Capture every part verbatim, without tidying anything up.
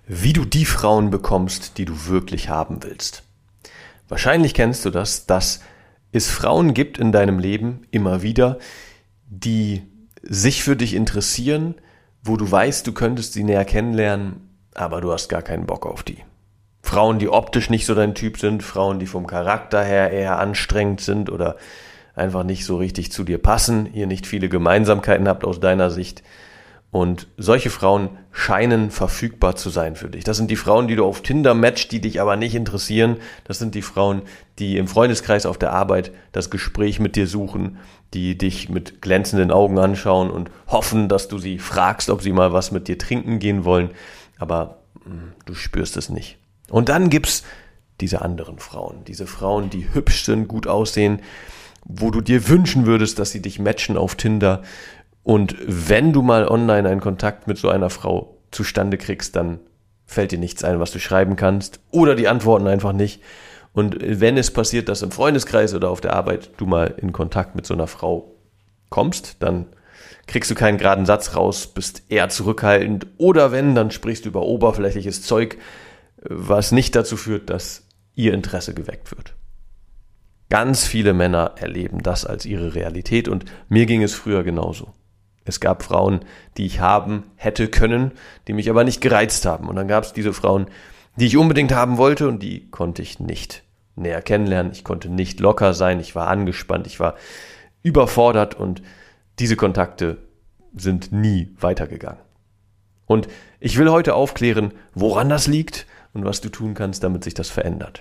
Wie du die Frauen bekommst, die du wirklich haben willst. Wahrscheinlich kennst du das, dass es Frauen gibt in deinem Leben immer wieder, die sich für dich interessieren, wo du weißt, du könntest sie näher kennenlernen, aber du hast gar keinen Bock auf die. Frauen, die optisch nicht so dein Typ sind, Frauen, die vom Charakter her eher anstrengend sind oder einfach nicht so richtig zu dir passen, ihr nicht viele Gemeinsamkeiten habt aus deiner Sicht. Und solche Frauen scheinen verfügbar zu sein für dich. Das sind die Frauen, die du auf Tinder matchst, die dich aber nicht interessieren. Das sind die Frauen, die im Freundeskreis auf der Arbeit das Gespräch mit dir suchen, die dich mit glänzenden Augen anschauen und hoffen, dass du sie fragst, ob sie mal was mit dir trinken gehen wollen. Aber mh, du spürst es nicht. Und dann gibt's diese anderen Frauen, diese Frauen, die hübsch sind, gut aussehen, wo du dir wünschen würdest, dass sie dich matchen auf Tinder. Und wenn du mal online einen Kontakt mit so einer Frau zustande kriegst, dann fällt dir nichts ein, was du schreiben kannst. Oder die antworten einfach nicht. Und wenn es passiert, dass im Freundeskreis oder auf der Arbeit du mal in Kontakt mit so einer Frau kommst, dann kriegst du keinen geraden Satz raus, bist eher zurückhaltend. Oder wenn, dann sprichst du über oberflächliches Zeug, was nicht dazu führt, dass ihr Interesse geweckt wird. Ganz viele Männer erleben das als ihre Realität und mir ging es früher genauso. Es gab Frauen, die ich haben hätte können, die mich aber nicht gereizt haben. Und dann gab es diese Frauen, die ich unbedingt haben wollte und die konnte ich nicht näher kennenlernen. Ich konnte nicht locker sein, ich war angespannt, ich war überfordert und diese Kontakte sind nie weitergegangen. Und ich will heute aufklären, woran das liegt und was du tun kannst, damit sich das verändert.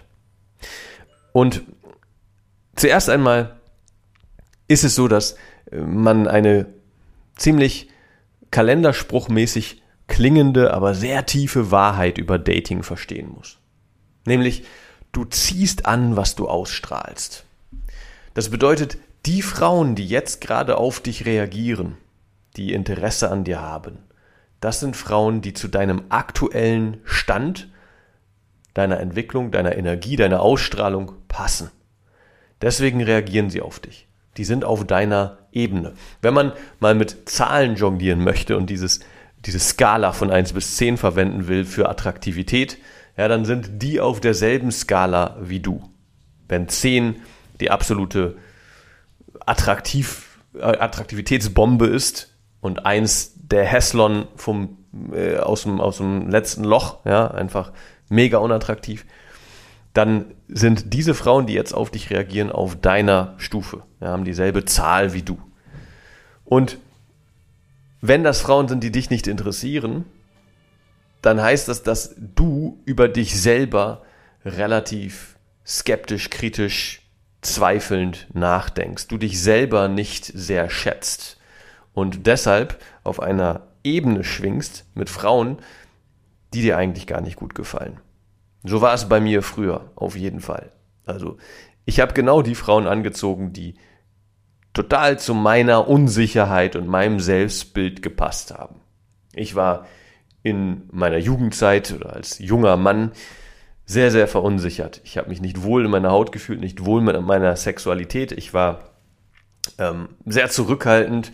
Und zuerst einmal ist es so, dass man eine ziemlich kalenderspruchmäßig klingende, aber sehr tiefe Wahrheit über Dating verstehen muss. Nämlich, du ziehst an, was du ausstrahlst. Das bedeutet, die Frauen, die jetzt gerade auf dich reagieren, die Interesse an dir haben, das sind Frauen, die zu deinem aktuellen Stand, deiner Entwicklung, deiner Energie, deiner Ausstrahlung passen. Deswegen reagieren sie auf dich. Die sind auf deiner Ebene. Wenn man mal mit Zahlen jonglieren möchte und dieses, diese Skala von eins bis zehn verwenden will für Attraktivität, ja, dann sind die auf derselben Skala wie du. Wenn zehn die absolute Attraktiv, äh, Attraktivitätsbombe ist und eins der Heslon vom, äh, aus, dem, aus dem letzten Loch, ja, einfach mega unattraktiv, dann sind diese Frauen, die jetzt auf dich reagieren, auf deiner Stufe, ja, haben dieselbe Zahl wie du. Und wenn das Frauen sind, die dich nicht interessieren, dann heißt das, dass du über dich selber relativ skeptisch, kritisch, zweifelnd nachdenkst, du dich selber nicht sehr schätzt und deshalb auf einer Ebene schwingst mit Frauen, die dir eigentlich gar nicht gut gefallen. So war es bei mir früher, auf jeden Fall. Also ich habe genau die Frauen angezogen, die total zu meiner Unsicherheit und meinem Selbstbild gepasst haben. Ich war in meiner Jugendzeit oder als junger Mann sehr, sehr verunsichert. Ich habe mich nicht wohl in meiner Haut gefühlt, nicht wohl mit meiner Sexualität. Ich war ähm, sehr zurückhaltend,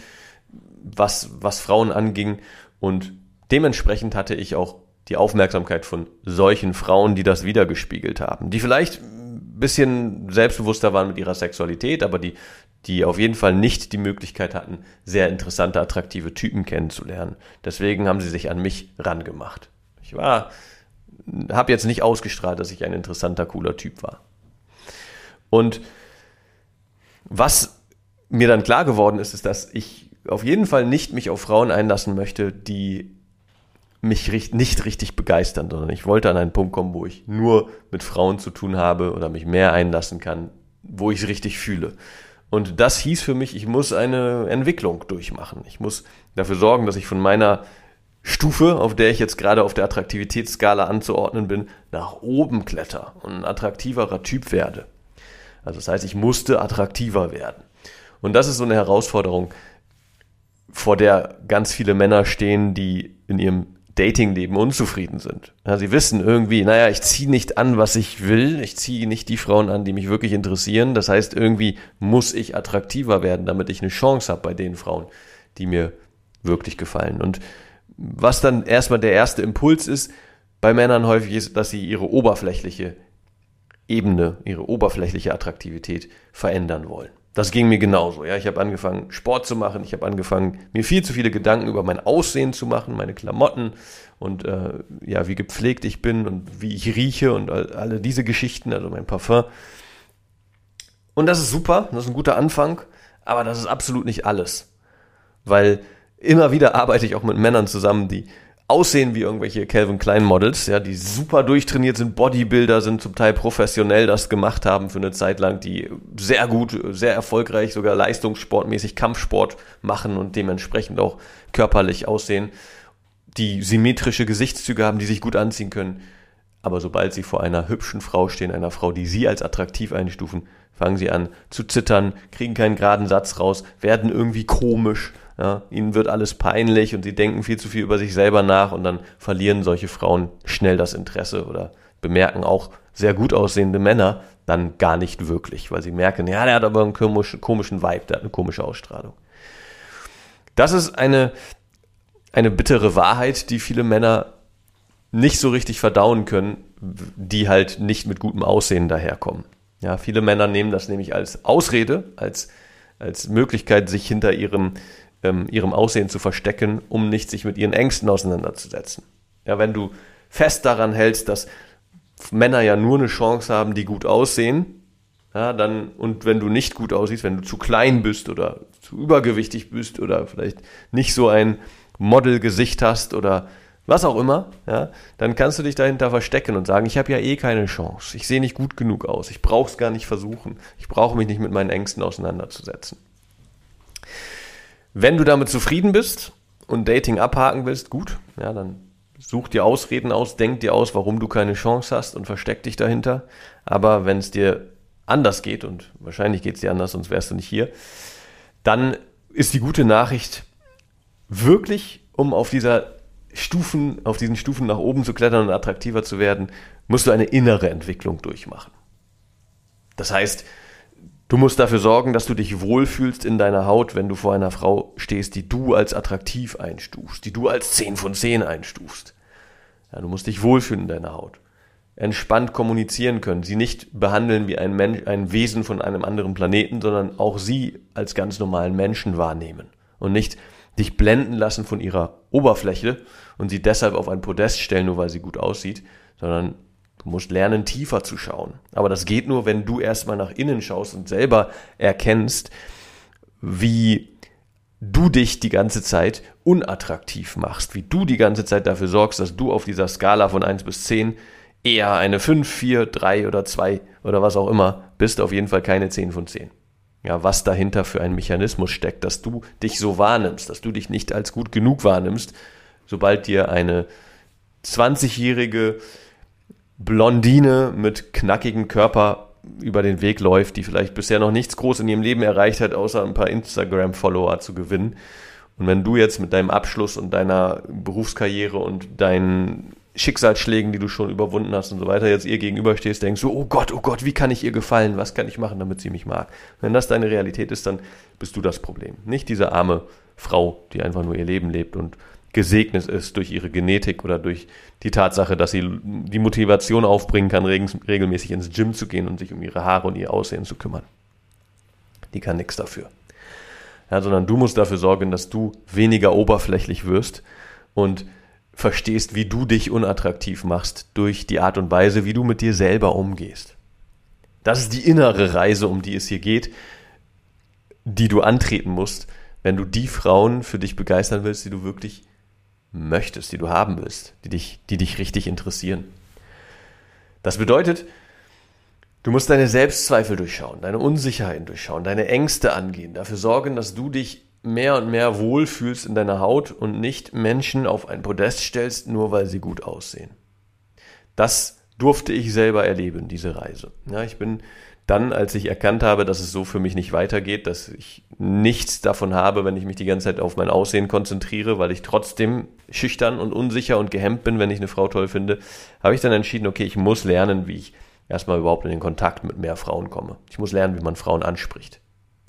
was, was Frauen anging und dementsprechend hatte ich auch die Aufmerksamkeit von solchen Frauen, die das wiedergespiegelt haben, die vielleicht ein bisschen selbstbewusster waren mit ihrer Sexualität, aber die, die auf jeden Fall nicht die Möglichkeit hatten, sehr interessante, attraktive Typen kennenzulernen. Deswegen haben sie sich an mich rangemacht. Ich war, habe jetzt nicht ausgestrahlt, dass ich ein interessanter, cooler Typ war. Und was mir dann klar geworden ist, ist, dass ich auf jeden Fall nicht mich auf Frauen einlassen möchte, die mich nicht richtig begeistern, sondern ich wollte an einen Punkt kommen, wo ich nur mit Frauen zu tun habe oder mich mehr einlassen kann, wo ich es richtig fühle. Und das hieß für mich, ich muss eine Entwicklung durchmachen. Ich muss dafür sorgen, dass ich von meiner Stufe, auf der ich jetzt gerade auf der Attraktivitätsskala anzuordnen bin, nach oben kletter und ein attraktiverer Typ werde. Also das heißt, ich musste attraktiver werden. Und das ist so eine Herausforderung, vor der ganz viele Männer stehen, die in ihrem Datingleben unzufrieden sind. Ja, sie wissen irgendwie, naja, ich ziehe nicht an, was ich will, ich ziehe nicht die Frauen an, die mich wirklich interessieren. Das heißt, irgendwie muss ich attraktiver werden, damit ich eine Chance habe bei den Frauen, die mir wirklich gefallen. Und was dann erstmal der erste Impuls ist, bei Männern häufig ist, dass sie ihre oberflächliche Ebene, ihre oberflächliche Attraktivität verändern wollen. Das ging mir genauso. Ja, ich habe angefangen, Sport zu machen. Ich habe angefangen, mir viel zu viele Gedanken über mein Aussehen zu machen, meine Klamotten und äh, ja, wie gepflegt ich bin und wie ich rieche und all, alle diese Geschichten, also mein Parfum. Und das ist super, das ist ein guter Anfang, aber das ist absolut nicht alles. Weil immer wieder arbeite ich auch mit Männern zusammen, die aussehen wie irgendwelche Calvin Klein Models, ja, die super durchtrainiert sind, Bodybuilder sind, zum Teil professionell das gemacht haben für eine Zeit lang, die sehr gut, sehr erfolgreich, sogar leistungssportmäßig Kampfsport machen und dementsprechend auch körperlich aussehen, die symmetrische Gesichtszüge haben, die sich gut anziehen können. Aber sobald sie vor einer hübschen Frau stehen, einer Frau, die sie als attraktiv einstufen, fangen sie an zu zittern, kriegen keinen geraden Satz raus, werden irgendwie komisch. Ja, ihnen wird alles peinlich und sie denken viel zu viel über sich selber nach und dann verlieren solche Frauen schnell das Interesse oder bemerken auch sehr gut aussehende Männer dann gar nicht wirklich, weil sie merken, ja, der hat aber einen komischen, komischen Vibe, der hat eine komische Ausstrahlung. Das ist eine, eine bittere Wahrheit, die viele Männer nicht so richtig verdauen können, die halt nicht mit gutem Aussehen daherkommen. Ja, viele Männer nehmen das nämlich als Ausrede, als, als Möglichkeit, sich hinter ihrem ihrem Aussehen zu verstecken, um nicht sich mit ihren Ängsten auseinanderzusetzen. Ja, wenn du fest daran hältst, dass Männer ja nur eine Chance haben, die gut aussehen, ja, dann, und wenn du nicht gut aussiehst, wenn du zu klein bist oder zu übergewichtig bist oder vielleicht nicht so ein Modelgesicht hast oder was auch immer, ja, dann kannst du dich dahinter verstecken und sagen, ich habe ja eh keine Chance, ich sehe nicht gut genug aus, ich brauche es gar nicht versuchen, ich brauche mich nicht mit meinen Ängsten auseinanderzusetzen. Wenn du damit zufrieden bist und Dating abhaken willst, gut, ja, dann such dir Ausreden aus, denk dir aus, warum du keine Chance hast und versteck dich dahinter. Aber wenn es dir anders geht, und wahrscheinlich geht es dir anders, sonst wärst du nicht hier, dann ist die gute Nachricht, wirklich, um auf dieser Stufen, auf diesen Stufen nach oben zu klettern und attraktiver zu werden, musst du eine innere Entwicklung durchmachen. Das heißt, du musst dafür sorgen, dass du dich wohlfühlst in deiner Haut, wenn du vor einer Frau stehst, die du als attraktiv einstufst, die du als zehn von zehn einstufst. Ja, du musst dich wohlfühlen in deiner Haut. Entspannt kommunizieren können, sie nicht behandeln wie ein Mensch, ein Wesen von einem anderen Planeten, sondern auch sie als ganz normalen Menschen wahrnehmen und nicht dich blenden lassen von ihrer Oberfläche und sie deshalb auf ein Podest stellen, nur weil sie gut aussieht, sondern du musst lernen, tiefer zu schauen. Aber das geht nur, wenn du erstmal nach innen schaust und selber erkennst, wie du dich die ganze Zeit unattraktiv machst, wie du die ganze Zeit dafür sorgst, dass du auf dieser Skala von eins bis zehn eher eine fünf, vier, drei oder zwei oder was auch immer bist, auf jeden Fall keine zehn von zehn. Ja, was dahinter für ein Mechanismus steckt, dass du dich so wahrnimmst, dass du dich nicht als gut genug wahrnimmst, sobald dir eine zwanzigjährige Blondine mit knackigem Körper über den Weg läuft, die vielleicht bisher noch nichts groß in ihrem Leben erreicht hat, außer ein paar Instagram-Follower zu gewinnen. Und wenn du jetzt mit deinem Abschluss und deiner Berufskarriere und deinen Schicksalsschlägen, die du schon überwunden hast und so weiter, jetzt ihr gegenüberstehst, denkst du, oh Gott, oh Gott, wie kann ich ihr gefallen? Was kann ich machen, damit sie mich mag? Wenn das deine Realität ist, dann bist du das Problem. Nicht diese arme Frau, die einfach nur ihr Leben lebt und gesegnet ist durch ihre Genetik oder durch die Tatsache, dass sie die Motivation aufbringen kann, regelmäßig ins Gym zu gehen und sich um ihre Haare und ihr Aussehen zu kümmern. Die kann nichts dafür. Ja, sondern du musst dafür sorgen, dass du weniger oberflächlich wirst und verstehst, wie du dich unattraktiv machst durch die Art und Weise, wie du mit dir selber umgehst. Das ist die innere Reise, um die es hier geht, die du antreten musst, wenn du die Frauen für dich begeistern willst, die du wirklich möchtest, die du haben willst, die dich, die dich richtig interessieren. Das bedeutet, du musst deine Selbstzweifel durchschauen, deine Unsicherheiten durchschauen, deine Ängste angehen, dafür sorgen, dass du dich mehr und mehr wohlfühlst in deiner Haut und nicht Menschen auf ein Podest stellst, nur weil sie gut aussehen. Das durfte ich selber erleben, diese Reise. Ja, ich bin dann, als ich erkannt habe, dass es so für mich nicht weitergeht, dass ich nichts davon habe, wenn ich mich die ganze Zeit auf mein Aussehen konzentriere, weil ich trotzdem schüchtern und unsicher und gehemmt bin, wenn ich eine Frau toll finde, habe ich dann entschieden, okay, ich muss lernen, wie ich erstmal überhaupt in den Kontakt mit mehr Frauen komme. Ich muss lernen, wie man Frauen anspricht.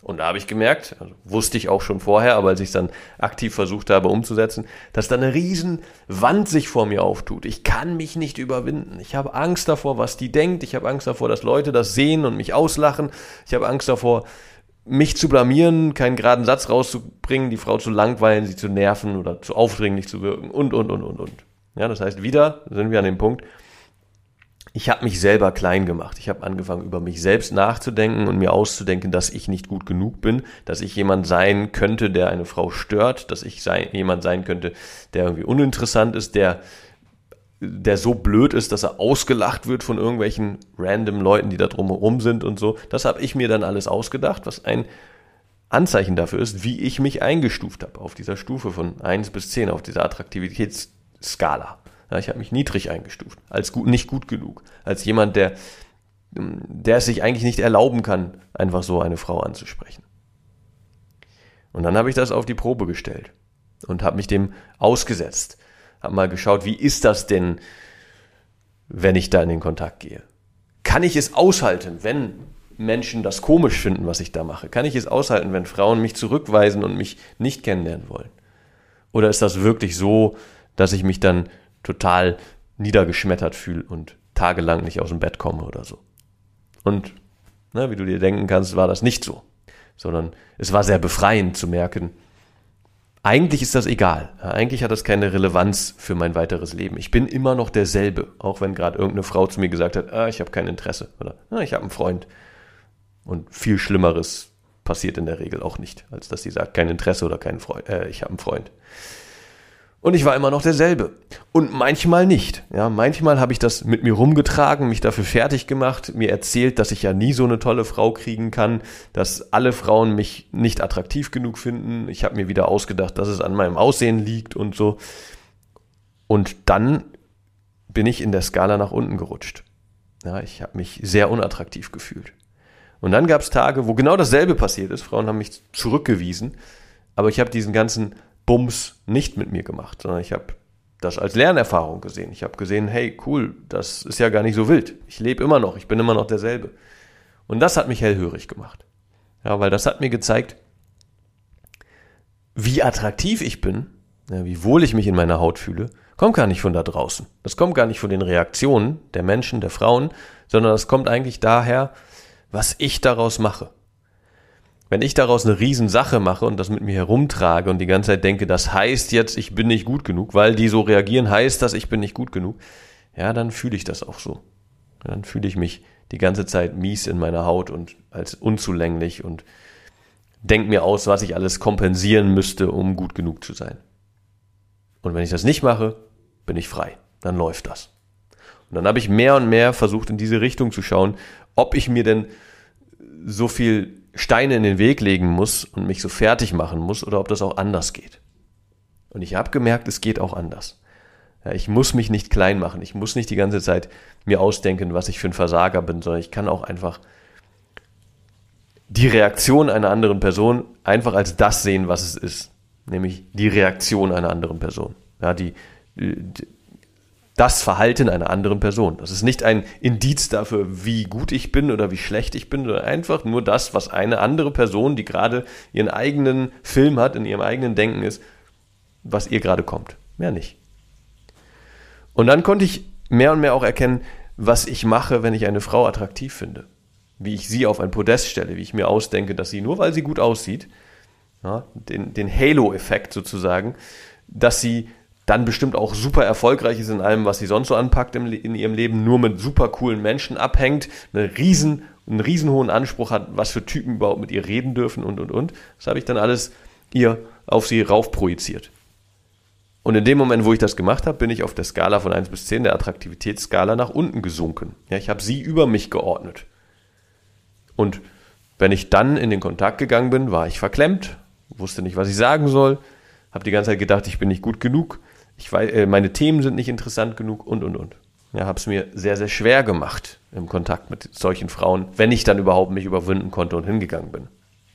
Und da habe ich gemerkt, also wusste ich auch schon vorher, aber als ich es dann aktiv versucht habe umzusetzen, dass da eine riesen Wand sich vor mir auftut. Ich kann mich nicht überwinden. Ich habe Angst davor, was die denkt. Ich habe Angst davor, dass Leute das sehen und mich auslachen. Ich habe Angst davor, mich zu blamieren, keinen geraden Satz rauszubringen, die Frau zu langweilen, sie zu nerven oder zu aufdringlich zu wirken und, und, und, und, und. Ja, das heißt, wieder sind wir an dem Punkt, ich habe mich selber klein gemacht. Ich habe angefangen, über mich selbst nachzudenken und mir auszudenken, dass ich nicht gut genug bin, dass ich jemand sein könnte, der eine Frau stört, dass ich sein, jemand sein könnte, der irgendwie uninteressant ist, der, der so blöd ist, dass er ausgelacht wird von irgendwelchen random Leuten, die da drumherum sind und so. Das habe ich mir dann alles ausgedacht, was ein Anzeichen dafür ist, wie ich mich eingestuft habe auf dieser Stufe von eins bis zehn, auf dieser Attraktivitätsskala. Ja, ich habe mich niedrig eingestuft, als gut, nicht gut genug, als jemand, der, der es sich eigentlich nicht erlauben kann, einfach so eine Frau anzusprechen. Und dann habe ich das auf die Probe gestellt und habe mich dem ausgesetzt, habe mal geschaut, wie ist das denn, wenn ich da in den Kontakt gehe? Kann ich es aushalten, wenn Menschen das komisch finden, was ich da mache? Kann ich es aushalten, wenn Frauen mich zurückweisen und mich nicht kennenlernen wollen? Oder ist das wirklich so, dass ich mich dann total niedergeschmettert fühle und tagelang nicht aus dem Bett komme oder so? Und ne, wie du dir denken kannst, war das nicht so, sondern es war sehr befreiend zu merken, eigentlich ist das egal. Ja, eigentlich hat das keine Relevanz für mein weiteres Leben. Ich bin immer noch derselbe, auch wenn gerade irgendeine Frau zu mir gesagt hat, ah, ich habe kein Interesse oder ah, ich habe einen Freund. Und viel Schlimmeres passiert in der Regel auch nicht, als dass sie sagt, kein Interesse oder kein Freund, äh, ich habe einen Freund. Und ich war immer noch derselbe. Und manchmal nicht. Ja, manchmal habe ich das mit mir rumgetragen, mich dafür fertig gemacht, mir erzählt, dass ich ja nie so eine tolle Frau kriegen kann, dass alle Frauen mich nicht attraktiv genug finden. Ich habe mir wieder ausgedacht, dass es an meinem Aussehen liegt und so. Und dann bin ich in der Skala nach unten gerutscht. Ja, ich habe mich sehr unattraktiv gefühlt. Und dann gab es Tage, wo genau dasselbe passiert ist. Frauen haben mich zurückgewiesen, aber ich habe diesen ganzen Bums nicht mit mir gemacht, sondern ich habe das als Lernerfahrung gesehen. Ich habe gesehen, hey, cool, das ist ja gar nicht so wild. Ich lebe immer noch, ich bin immer noch derselbe. Und das hat mich hellhörig gemacht. Ja, weil das hat mir gezeigt, wie attraktiv ich bin, ja, wie wohl ich mich in meiner Haut fühle, kommt gar nicht von da draußen. Das kommt gar nicht von den Reaktionen der Menschen, der Frauen, sondern das kommt eigentlich daher, was ich daraus mache. Wenn ich daraus eine Riesensache mache und das mit mir herumtrage und die ganze Zeit denke, das heißt jetzt, ich bin nicht gut genug, weil die so reagieren, heißt das, ich bin nicht gut genug, ja, dann fühle ich das auch so. Dann fühle ich mich die ganze Zeit mies in meiner Haut und als unzulänglich und denke mir aus, was ich alles kompensieren müsste, um gut genug zu sein. Und wenn ich das nicht mache, bin ich frei. Dann läuft das. Und dann habe ich mehr und mehr versucht, in diese Richtung zu schauen, ob ich mir denn so viel Steine in den Weg legen muss und mich so fertig machen muss oder ob das auch anders geht. Und ich habe gemerkt, es geht auch anders. Ja, ich muss mich nicht klein machen. Ich muss nicht die ganze Zeit mir ausdenken, was ich für ein Versager bin, sondern ich kann auch einfach die Reaktion einer anderen Person einfach als das sehen, was es ist. Nämlich die Reaktion einer anderen Person. Ja, die, die das Verhalten einer anderen Person. Das ist nicht ein Indiz dafür, wie gut ich bin oder wie schlecht ich bin, sondern einfach nur das, was eine andere Person, die gerade ihren eigenen Film hat, in ihrem eigenen Denken ist, was ihr gerade kommt. Mehr nicht. Und dann konnte ich mehr und mehr auch erkennen, was ich mache, wenn ich eine Frau attraktiv finde. Wie ich sie auf ein Podest stelle, wie ich mir ausdenke, dass sie, nur weil sie gut aussieht, ja, den, den Halo-Effekt sozusagen, dass sie dann bestimmt auch super erfolgreich ist in allem, was sie sonst so anpackt im, in ihrem Leben, nur mit super coolen Menschen abhängt, eine riesen, einen riesen hohen Anspruch hat, was für Typen überhaupt mit ihr reden dürfen und, und, und. Das habe ich dann alles ihr auf sie rauf projiziert. Und in dem Moment, wo ich das gemacht habe, bin ich auf der Skala von eins bis zehn, der Attraktivitätsskala, nach unten gesunken. Ja, ich habe sie über mich geordnet. Und wenn ich dann in den Kontakt gegangen bin, war ich verklemmt, wusste nicht, was ich sagen soll, habe die ganze Zeit gedacht, ich bin nicht gut genug, ich weiß, äh, meine Themen sind nicht interessant genug und, und, und. Ja, habe es mir sehr, sehr schwer gemacht im Kontakt mit solchen Frauen, wenn ich dann überhaupt mich überwinden konnte und hingegangen bin.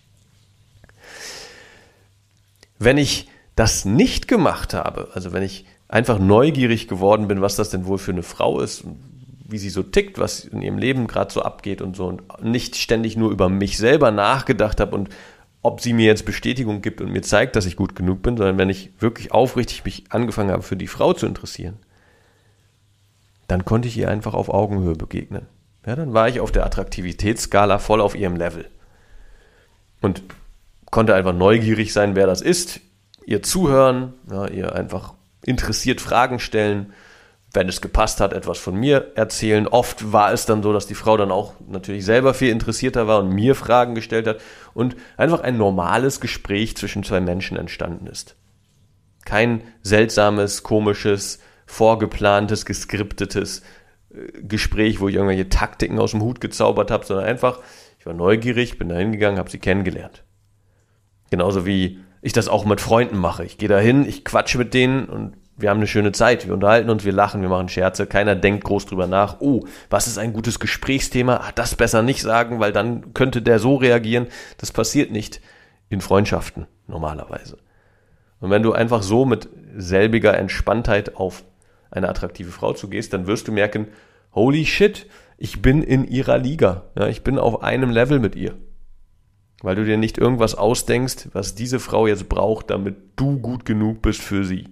Wenn ich das nicht gemacht habe, also wenn ich einfach neugierig geworden bin, was das denn wohl für eine Frau ist, wie sie so tickt, was in ihrem Leben gerade so abgeht und so, und nicht ständig nur über mich selber nachgedacht habe und ob sie mir jetzt Bestätigung gibt und mir zeigt, dass ich gut genug bin, sondern wenn ich wirklich aufrichtig mich angefangen habe, für die Frau zu interessieren, dann konnte ich ihr einfach auf Augenhöhe begegnen. Ja, dann war ich auf der Attraktivitätsskala voll auf ihrem Level und konnte einfach neugierig sein, wer das ist, ihr zuhören, ja, ihr einfach interessiert Fragen stellen, wenn es gepasst hat, etwas von mir erzählen. Oft war es dann so, dass die Frau dann auch natürlich selber viel interessierter war und mir Fragen gestellt hat und einfach ein normales Gespräch zwischen zwei Menschen entstanden ist. Kein seltsames, komisches, vorgeplantes, geskriptetes Gespräch, wo ich irgendwelche Taktiken aus dem Hut gezaubert habe, sondern einfach, ich war neugierig, bin da hingegangen, habe sie kennengelernt. Genauso wie ich das auch mit Freunden mache. Ich gehe da hin, ich quatsche mit denen und wir haben eine schöne Zeit, wir unterhalten uns, wir lachen, wir machen Scherze, keiner denkt groß drüber nach, oh, was ist ein gutes Gesprächsthema, ah, das besser nicht sagen, weil dann könnte der so reagieren. Das passiert nicht in Freundschaften normalerweise. Und wenn du einfach so mit selbiger Entspanntheit auf eine attraktive Frau zugehst, dann wirst du merken, holy shit, ich bin in ihrer Liga, ja, ich bin auf einem Level mit ihr. Weil du dir nicht irgendwas ausdenkst, was diese Frau jetzt braucht, damit du gut genug bist für sie.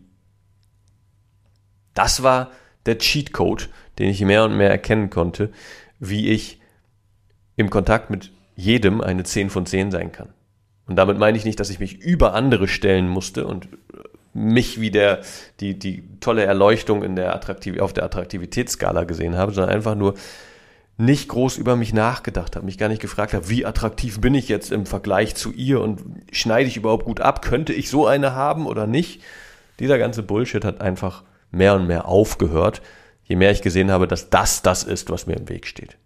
Das war der Cheatcode, den ich mehr und mehr erkennen konnte, wie ich im Kontakt mit jedem eine zehn von zehn sein kann. Und damit meine ich nicht, dass ich mich über andere stellen musste und mich wie der, die, die tolle Erleuchtung in der Attraktiv- auf der Attraktivitätsskala gesehen habe, sondern einfach nur nicht groß über mich nachgedacht habe, mich gar nicht gefragt habe, wie attraktiv bin ich jetzt im Vergleich zu ihr und schneide ich überhaupt gut ab, könnte ich so eine haben oder nicht? Dieser ganze Bullshit hat einfach mehr und mehr aufgehört, je mehr ich gesehen habe, dass das das ist, was mir im Weg steht.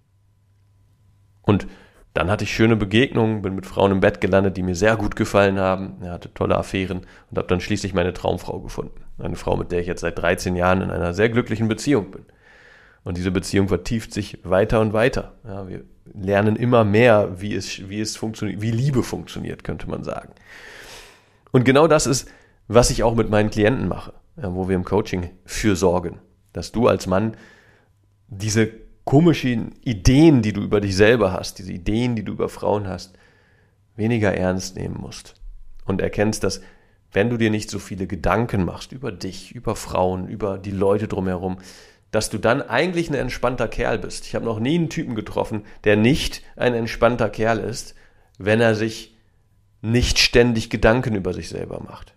Und dann hatte ich schöne Begegnungen, bin mit Frauen im Bett gelandet, die mir sehr gut gefallen haben, ja, hatte tolle Affären und habe dann schließlich meine Traumfrau gefunden. Eine Frau, mit der ich jetzt seit dreizehn Jahren in einer sehr glücklichen Beziehung bin. Und diese Beziehung vertieft sich weiter und weiter. Ja, wir lernen immer mehr, wie es, wie es funktioniert, wie Liebe funktioniert, könnte man sagen. Und genau das ist, was ich auch mit meinen Klienten mache, ja, wo wir im Coaching für sorgen, dass du als Mann diese komischen Ideen, die du über dich selber hast, diese Ideen, die du über Frauen hast, weniger ernst nehmen musst und erkennst, dass wenn du dir nicht so viele Gedanken machst über dich, über Frauen, über die Leute drumherum, dass du dann eigentlich ein entspannter Kerl bist. Ich habe noch nie einen Typen getroffen, der nicht ein entspannter Kerl ist, wenn er sich nicht ständig Gedanken über sich selber macht.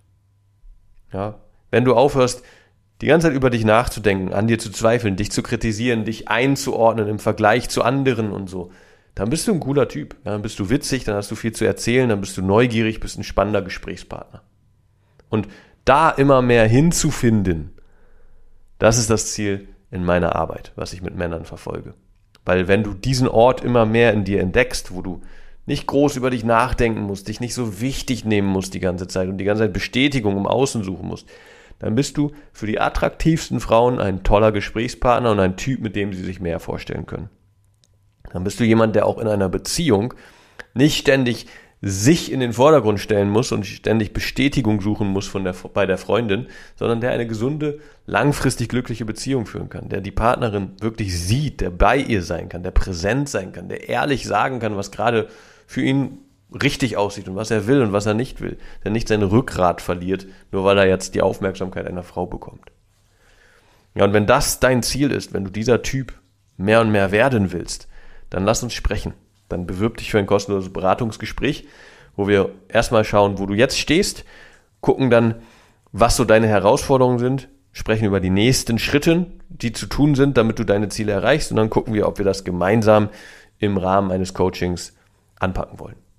Ja, wenn du aufhörst, die ganze Zeit über dich nachzudenken, an dir zu zweifeln, dich zu kritisieren, dich einzuordnen im Vergleich zu anderen und so, dann bist du ein cooler Typ. Ja, dann bist du witzig, dann hast du viel zu erzählen, dann bist du neugierig, bist ein spannender Gesprächspartner. Und da immer mehr hinzufinden, das ist das Ziel in meiner Arbeit, was ich mit Männern verfolge. Weil wenn du diesen Ort immer mehr in dir entdeckst, wo du nicht groß über dich nachdenken musst, dich nicht so wichtig nehmen musst die ganze Zeit und die ganze Zeit Bestätigung im Außen suchen musst, dann bist du für die attraktivsten Frauen ein toller Gesprächspartner und ein Typ, mit dem sie sich mehr vorstellen können. Dann bist du jemand, der auch in einer Beziehung nicht ständig sich in den Vordergrund stellen muss und ständig Bestätigung suchen muss von der, bei der Freundin, sondern der eine gesunde, langfristig glückliche Beziehung führen kann, der die Partnerin wirklich sieht, der bei ihr sein kann, der präsent sein kann, der ehrlich sagen kann, was gerade für ihn richtig aussieht und was er will und was er nicht will, der nicht sein Rückgrat verliert, nur weil er jetzt die Aufmerksamkeit einer Frau bekommt. Ja, und wenn das dein Ziel ist, wenn du dieser Typ mehr und mehr werden willst, dann lass uns sprechen. Dann bewirb dich für ein kostenloses Beratungsgespräch, wo wir erstmal schauen, wo du jetzt stehst, gucken dann, was so deine Herausforderungen sind, sprechen über die nächsten Schritte, die zu tun sind, damit du deine Ziele erreichst und dann gucken wir, ob wir das gemeinsam im Rahmen eines Coachings anpacken wollen.